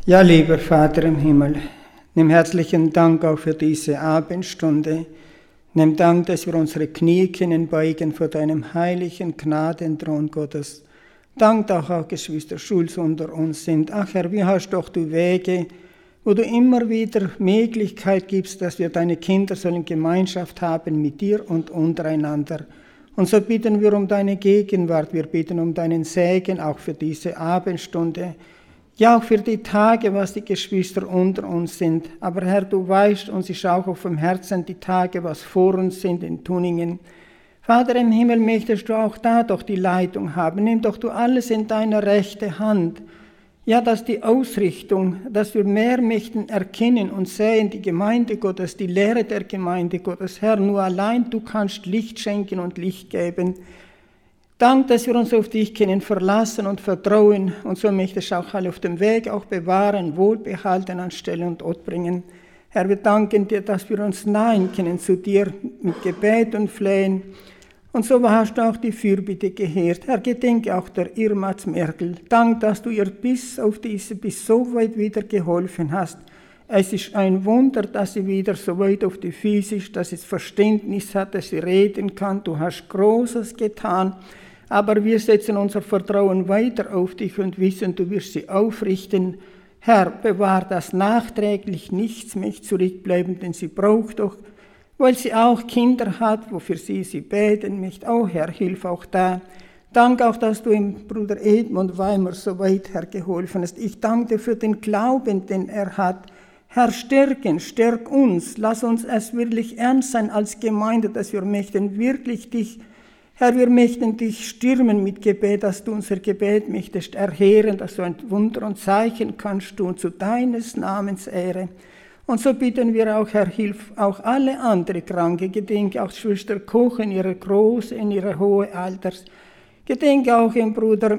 Ja, lieber Vater im Himmel, nimm herzlichen Dank auch für diese Abendstunde. Nimm Dank, dass wir unsere Knie können beugen vor deinem heiligen Gnadenthron Gottes. Dank auch Geschwister Schulz unter uns sind. Ach Herr, wie hast doch du Wege, wo du immer wieder Möglichkeit gibst, dass wir deine Kinder sollen Gemeinschaft haben mit dir und untereinander. Und so bitten wir um deine Gegenwart, wir bitten um deinen Segen auch für diese Abendstunde. Ja, auch für die Tage, was die Geschwister unter uns sind. Aber Herr, du weißt, uns ist auch auf dem Herzen die Tage, was vor uns sind in Tuningen. Vater im Himmel, möchtest du auch da doch die Leitung haben. Nimm doch du alles in deine rechte Hand. Ja, dass die Ausrichtung, dass wir mehr möchten erkennen und sehen, die Gemeinde Gottes, die Lehre der Gemeinde Gottes. Herr, nur allein du kannst Licht schenken und Licht geben. Dank, dass wir uns auf dich können verlassen und vertrauen und so möchtest du auch alle auf dem Weg auch bewahren, wohlbehalten an Stelle und Ort bringen. Herr, wir danken dir, dass wir uns nahen können zu dir mit Gebet und Flehen. Und so hast du auch die Fürbitte gehört. Herr, gedenke auch der Irma Merkel. Dank, dass du ihr bis so weit wieder geholfen hast. Es ist ein Wunder, dass sie wieder so weit auf die Füße ist, dass sie Verständnis hat, dass sie reden kann. Du hast Großes getan. Aber wir setzen unser Vertrauen weiter auf dich und wissen, du wirst sie aufrichten. Herr, bewahr das nachträglich, nichts mehr zurückbleiben, denn sie braucht doch, weil sie auch Kinder hat, wofür sie beten möchte. Oh Herr, hilf auch da. Danke auch, dass du dem Bruder Edmund Weimer so weit, Herr, geholfen hast. Ich danke dir für den Glauben, den er hat. Herr, stärk uns. Lass uns es wirklich ernst sein als Gemeinde, dass wir möchten wirklich dich, Herr, wir möchten dich stürmen mit Gebet, dass du unser Gebet möchtest erhören, dass du ein Wunder und Zeichen kannst tun zu deines Namens Ehre. Und so bitten wir auch, Herr, hilf auch alle andere Kranke, gedenke auch Schwester Koch in ihrer großen, in ihrer hohen Alters, gedenke auch im Bruder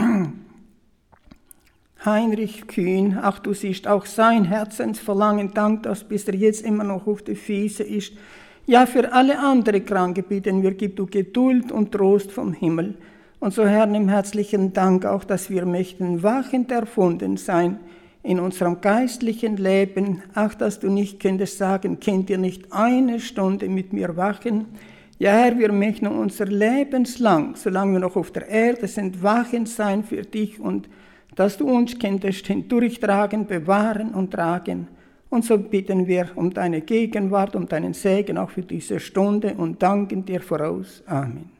Heinrich Kühn, auch du siehst auch sein Herzensverlangen, dank, dass bis er jetzt immer noch auf die Füße ist. Ja, für alle anderen Kranke bitten wir, gib du Geduld und Trost vom Himmel. Und so, Herr, nimm herzlichen Dank auch, dass wir möchten wachend erfunden sein in unserem geistlichen Leben. Auch, dass du nicht könntest sagen, könnt ihr nicht eine Stunde mit mir wachen? Ja, Herr, wir möchten unser Lebenslang, solange wir noch auf der Erde sind, wachend sein für dich und dass du uns könntest hindurchtragen, bewahren und tragen. Und so bitten wir um deine Gegenwart, um deinen Segen auch für diese Stunde und danken dir voraus. Amen.